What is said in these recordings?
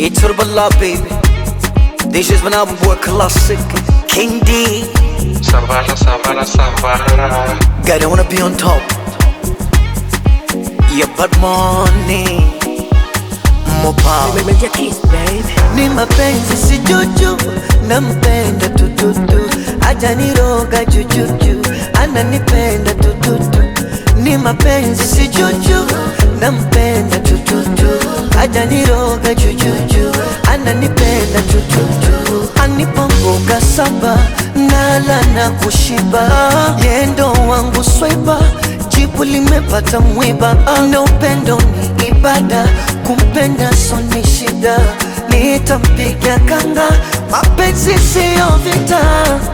Iturbala baby, this is when I would work classic. King D, Savara, Savara, Savara. God, I wanna be on top. Yeah, but money, more power. Make your kiss, baby. Ni mapenzi si juju, nampenda tututu. Hajaniroga jujuju, ananipenda tututu. Ni mapenzi si juju, nampenda tututu. Hajaniroga jujuju, ananipenda tututu. Anipa mboga saba, nala na kushiba. Yendo wangu swaiba, jibu limepata mwiba. Na upendo ni ibada, kumpenda so ni shida. Nitampiga kanga, mapenzi siyo vita.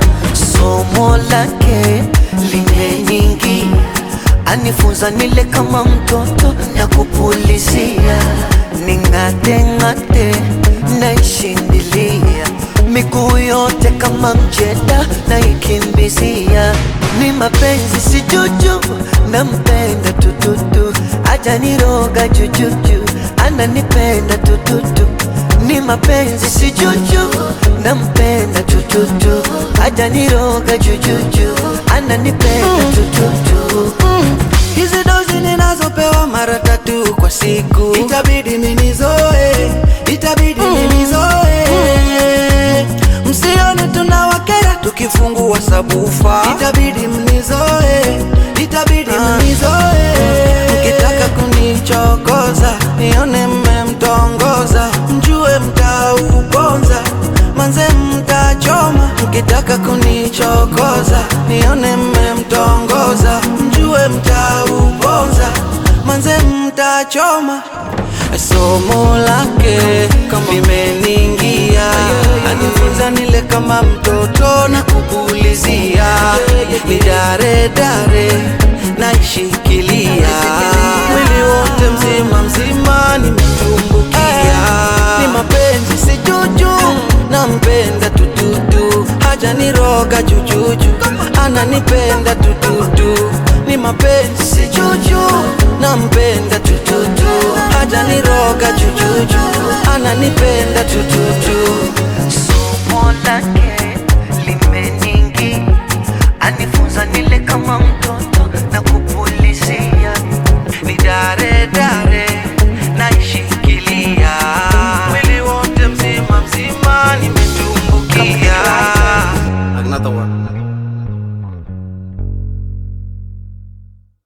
Somo lake limeningi, anifunza nile kama mtoto na kupulizia. Ning'ate ng'ate naishindilia, miguu yote kama mjeda naikimbizia. Ni mapenzi si juju, nampenda tututu. Hajaniroga jujuju, ananipenda tututu. Ni mapenzi si juju, nampenda tututu. Hajaniroga jujuju, ananipenda tututu. Hizi dozi ninazopewa mara 3 kwa siku, itabidi minizoe, itabidi minizoe. Msione tunawakera tukifungua sabufa, itabidi mnizoe, itabidi mnizoe. Mkitaka kunichokoza, nione mmemtongoza, mjue mtauponza, manze mtachoma. Mkitaka kunichokoza, nione mmemtongoza, mjue mtauponza, manze mtachoma. Somo lake limeningia, anifunza nile kama mtoto na kupulizia. Ni dare dare naishikilia, mwili wote mzima mzima nimetumbukia. Ni mapenzi si juju, nampenda tututu. Hajaniroga jujuju, ananipenda tututu. Ni mapenzi si juju, nampenda tututu. Hajaniroga jujuju, ananipenda tututu. Somo lake limeningi, anifunza nile kama mtoto na